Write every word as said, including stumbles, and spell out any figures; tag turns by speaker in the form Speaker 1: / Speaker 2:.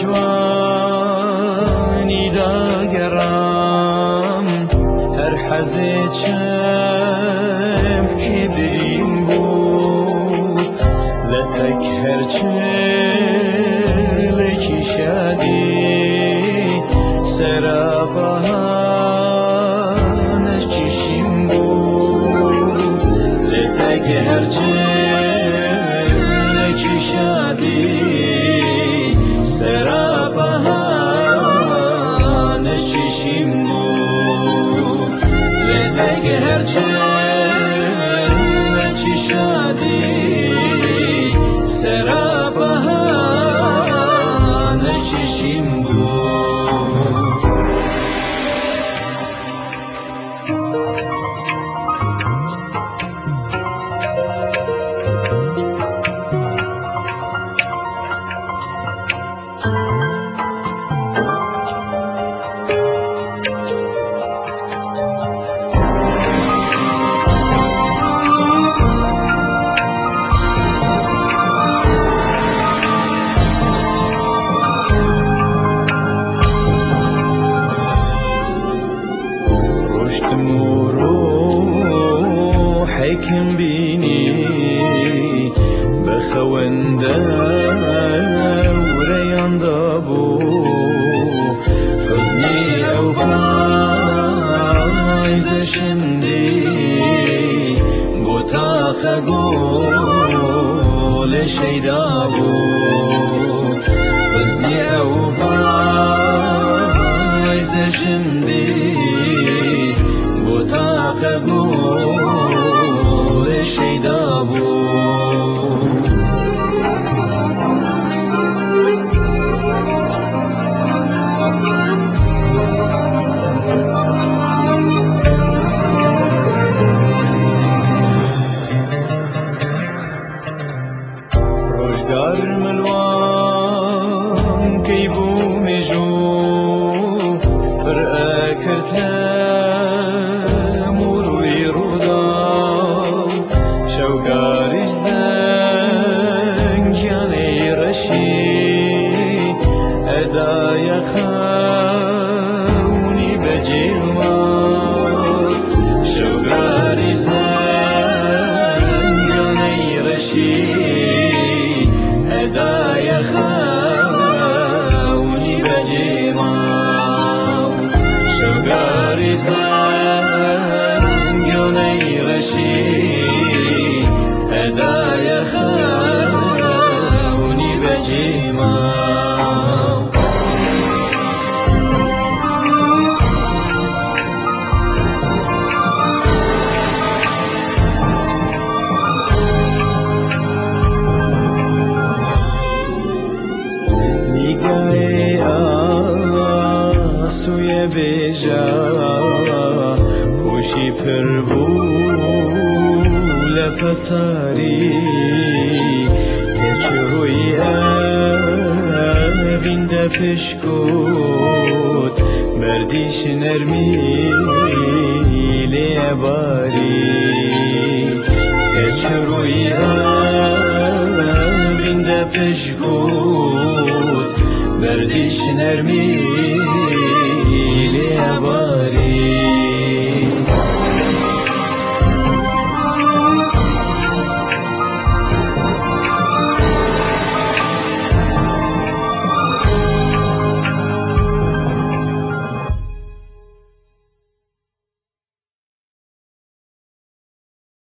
Speaker 1: جوانی داگرام هر حزی چم که بریم بود لپک هرچلکی شادی سرابانش چشیم بود لپک هرچلکی شادی سرابانش چشیم بود لپک هرچلکی شادی سرابانش چشیم بود حكم بيني بخونده وريان دابو حزني او پایز شندي بوتا خگول شیدابو حزني او پایز شندي بوتا خگول شیدابو روزگار ملوان کی بو میجو پر اکرتم روی رودا شوگاریش زنگیانی رشی ادای خونی بجیما شوگاریش زنگیانی رشی ادای خونی بجیما شوگاری زنگیانی رشی ادای خونی بجیما نگاه آسوی بیجا خوشی پر بول پساری کچروی اوین دفش کود بردیش نرمی لیباری کچروی اوین دفش کود بردیش نرمی